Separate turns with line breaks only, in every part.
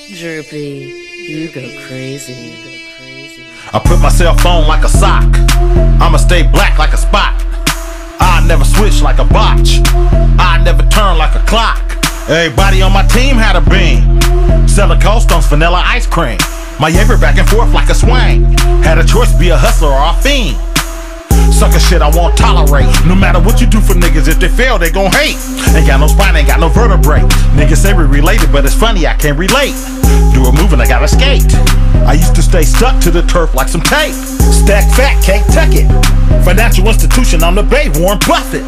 Droopy, you go crazy.
I put my cell phone like a sock. I'ma stay black like a spot. I never switch like a botch. I never turn like a clock. Everybody on my team had a beam. Selling Cold Stones, vanilla ice cream. My Jaeger back and forth like a swing. Had a choice, be a hustler or a fiend. Sucker shit I won't tolerate. No matter what you do for niggas, if they fail, they gon' hate. Ain't got no spine, ain't got no vertebrae. Niggas say we related, but it's funny, I can't relate. Do a move and I gotta skate. I used to stay stuck to the turf like some tape. Stack fat, can't tuck it. Financial institution, I'm the Bay, Warren Buffett.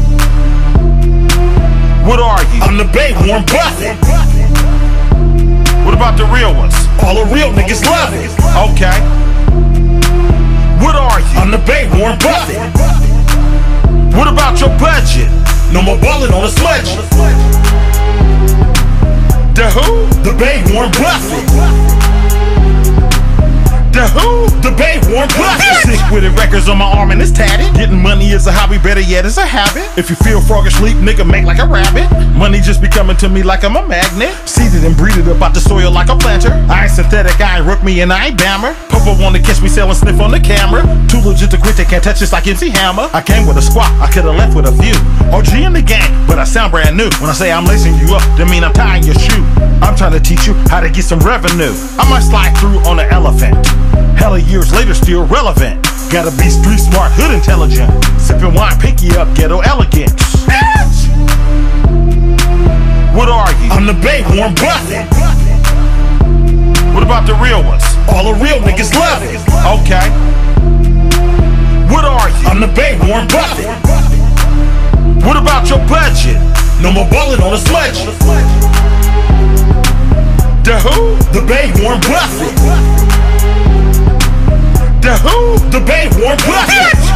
What are you? I'm the Bay, Warren Buffett. What about the real ones? All the real niggas love it. Okay. What are you? I'm the Bay, Warren Buffett. What about your budget? No more ballin' on a smudge. The who? The Bay, Warren Buffett. The who? The Bay, Warren Buffett. Sick with it, records on my arm and it's tatted. Getting money is a hobby, better yet it's a habit. If you feel frog asleep, nigga, make like a rabbit. Money just be coming to me like I'm a magnet. Seeded and breeded up out the soil like a planter. I ain't synthetic, I ain't rook me and I ain't bammer. Papa wanna catch me selling sniff on the camera. Too legit to quit, they can't touch this like MC Hammer. I came with a squad, I could've left with a few. OG in the game, but I sound brand new. When I say I'm lacing you up, that mean I'm tying your shoe. I'm trying to teach you how to get some revenue. I might slide through on an elephant. Hella years later, still relevant. Gotta be street smart, hood intelligent. Sipping wine, pinky up, ghetto elegant. What are you? I'm the Bay, Warren Buffett. What about the real ones? All the real niggas love it. Okay. What are you? I'm the Bay, Warren Buffett. What about your budget? No more ballin' on a smudge. The who? The Bay, Warren Buffett. The who? The Bay, Warren Buffett.